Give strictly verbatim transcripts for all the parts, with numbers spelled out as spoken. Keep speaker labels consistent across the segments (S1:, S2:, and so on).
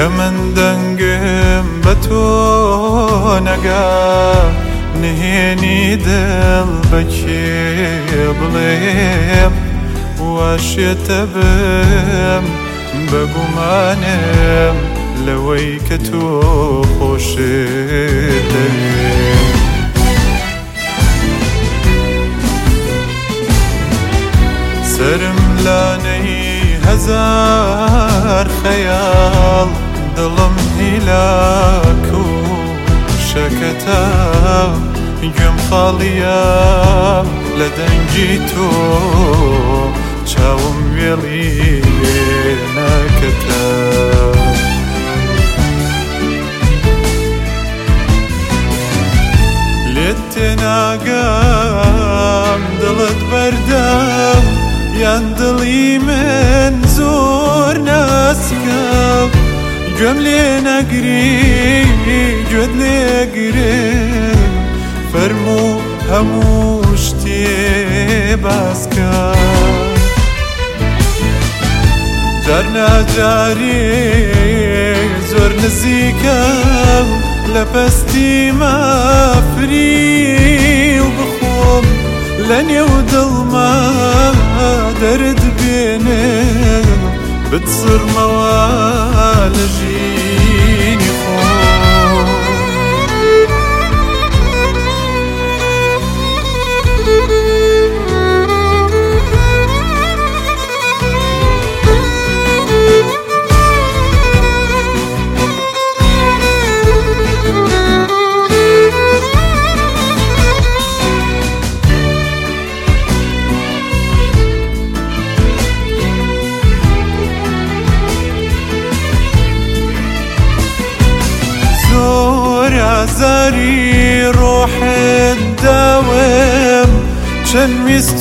S1: کە من دەنگم بە تۆ نەگا نهێنی دڵ بەکێ بڵێم واشێتە بم بە گومانم لەوەی کە تۆ خۆشت دەوێم. سرم لانەی هەزار خەیاڵ دڵم هیلاک و شەکەتە گوێم خاڵیە لە دەنگی تۆ چاوم وێڵی لێ ناکەتە. لێت تێناگەم دڵت بەردەم یان دڵی من زۆر ناسکەم گوێم لێ نەگری گوێت لێگرم فەرموو هەموو شتێ باسکە. جار ناجارێ زۆر نزیکەم لە پەستی مافری و بخۆم لە نێو دڵما دەرد بێنم بتسڕمەوە لە ژینی خۆم. زاری ڕۆحت داوم چەند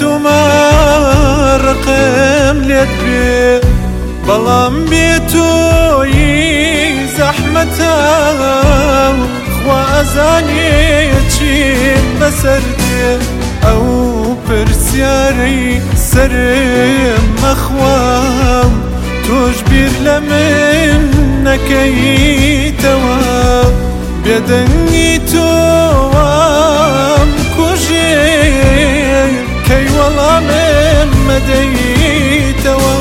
S1: ویستومە ڕقم لێت بێ بەڵام بێ تۆیی زەحمەتە خوا ئەزانێ چین بەسەر دێ ئەو پرسیارەی سەرم مەخوام تۆش بیر لە من نەکەیتەوە بێدەنگی تۆوام کوژێ کەی وەڵامم مەدەیتەوە.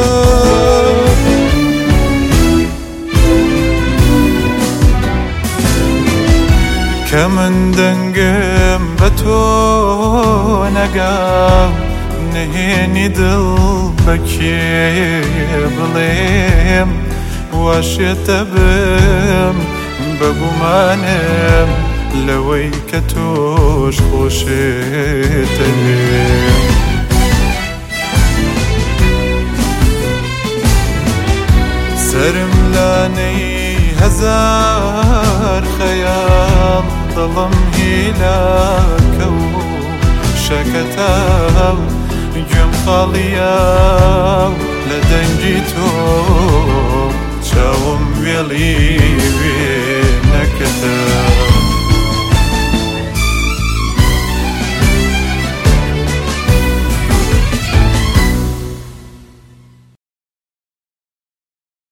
S1: کە من دەنگم بە تۆ نەگا نهێنی دڵ بەکێ بڵێم واشێتە بم بە گومانم لەوەی کە تۆش خۆشت دەوێم. سرم لانەی هەزار خەیاڵ دڵم هیلاکە و شەکەتە گوێم خاڵیە لە دەنگی تۆ چاوم وێڵی وێ نەکەتە.